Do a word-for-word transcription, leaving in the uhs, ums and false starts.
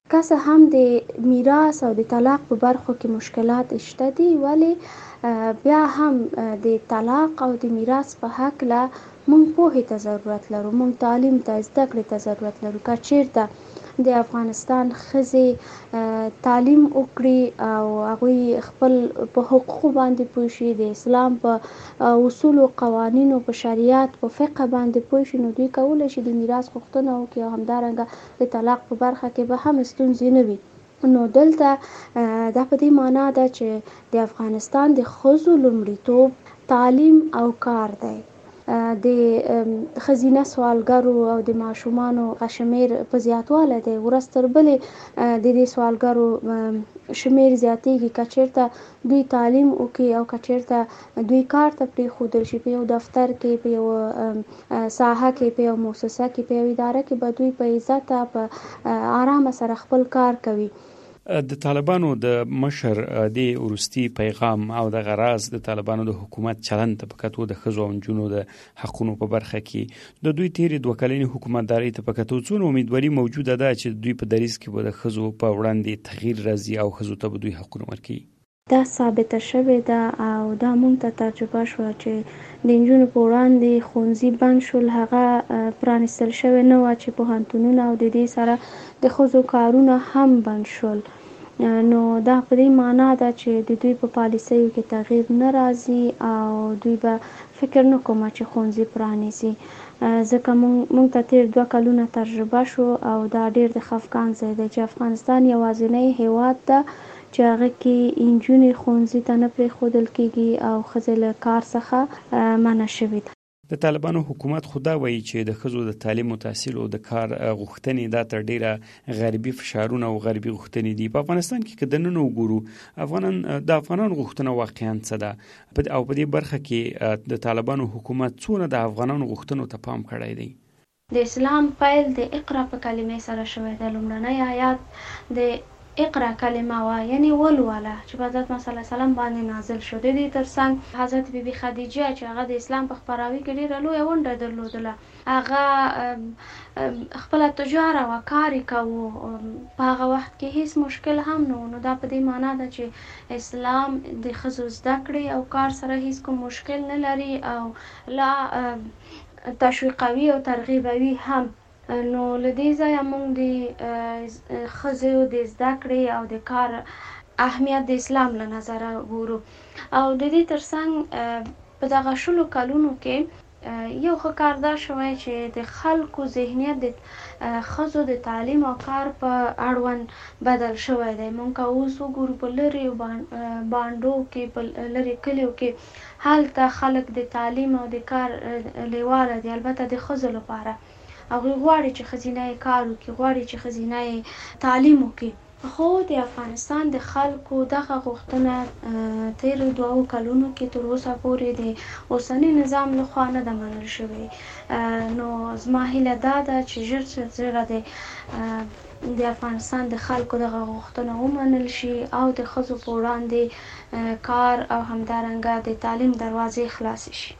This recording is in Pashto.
که څه هم د میراث او د طلاق په برخو کې مشکلات شته دي، ولې بیا هم د طلاق او د میراث په هکله مونږ پوهې ته ضرورت لرو، مونږ تعلیم ته، زده کړې ته ضرورت لرو. که چیرته د افغانستان ښځې تعلیم وکړي او هغوی خپل په حقوقو باندې پوه شي، د اسلام په اصولو، قوانینو، په شریعت، په فقه باندې پوه شي، نو دوی کولی شي د میراث غوښتنه وکړي او همدارنګه د طلاق په برخه کې به هم ستونزې نه وي. نو دلته دا په دې معنا ده چې د افغانستان د ښځو لومړیتوب تعلیم او کار دی. د ښځینه سوالګرو او د ماشومانو شمیر په زیاتوالی دی، ورځ تر بلې د دې سوالګرو شمیر زیاتېږي. که چیرته دوی تعلیم وکړي او که چیرته دوی کار ته پرېښودل شي، په یو دفتر کې، په یو ساحه کې، په یو مؤسسه کې، په یو اداره کې به دوی په عزت، په آرامه سره خپل کار کوي. د طالبانو د مشر د وروستي پیغام او د غراز د طالبانو د حکومت چلند ته په کتو د ښځو او نجونو د حقونو په برخه کې د دوی تیرې دوه کلنې حکومتدارۍ ته په کتو څونه امیدواري موجوده ده چې دوی په دریځ کې به د ښځو په وړاندې تغییر راځي او ښځو ته به دوی حقونه ورکوي؟ دا ثابته شوې ده او دا مونږ ته تجربه شوه چې د نجونو په وړاندې ښوونځي بند شول، هغه پرانیستل شوې نه وه، چې پوهنتونونه او د دې سره د ښځو کارونه هم بند شول. نو دا په دې معنا ده چې د دوی په پالیسیو کې تغییر نه راځي او دوی به فکر نه کومه چې ښوونځي پرانیزي، ځکه مونږ ته تیر دوه کلونه تجربه شو او دا ډیر د خفګان ځای دی چې افغانستان یوازینی هیواد ده چې هغه کې نجونې ښوونځي ته نه پرېښودل کېږي او ښځې له کار څخه منع شوې ده. د طالبانو حکومت خو دا وایي چې د ښځو د تعلیم او تحصیل او د کار غوښتنې دا تر ډیره غربي فشارونه او غربي غوښتنې دي. په افغانستان کې که دننه وګورو، افغانان د افغانانو غوښتنه واقعا څه ده او په دې برخه کې د طالبانو حکومت څونه د افغانانو غوښتنو ته پام کړی دی؟ د اسلام پیل د اقرا په کلمې سره شوی دی. لومړنی آیات د اقرا کلمه وه، یعنی ولوله، چې په حضرت محمد صلی الله علیه وسلم باندې نازل شو. د دې ترڅنګ حضرت بیبي خدیجه چې هغه د اسلام په خپراوي کې ډیره لویه ونډه درلودله، هغه خپله تجاره وه، کار یې کوو، په هغه وخت کې هیڅ مشکل هم نه و. نو دا په دې معنا ده چې اسلام د ښځو زده کړې او کار سره هیڅ کوم مشکل نه لري او لا تشویقوي او ترغیبوي هم. نو له دې ځایه موږ د ښځو د زده کړې او د کار اهمیت د اسلام له نظره ګورو. او د دې ترڅنګ په دغه شلو کلونو کې یو ښه کار دا شوی چې د خلکو ذهنیت د ښځو د تعلیم او کار په اړوند بدل شوی دی. موږ که اوس وګورو په لرې بانډو کې، په لرې کلیو کې، هلته خلک د تعلیم او د کار لیواله دي، البته د ښځو لپاره. هغوی غواړي چې ښځینه یې کار وکړي، غواړي چې ښځینه یې تعلیم وکړي. خو د افغانستان د خلکو دغه غوښتنه تیرو دوو کلونو کې تر اوسه پورې د اوسني نظام لخوا نه ده منل شوې. نو زما هیله دا ده چې ژر تر ژره د د افغانستان د خلکو دغه غوښتنه ومنل شي او د ښځو په وړاندې کار او همدارنګه د تعلیم دروازې خلاصې شي.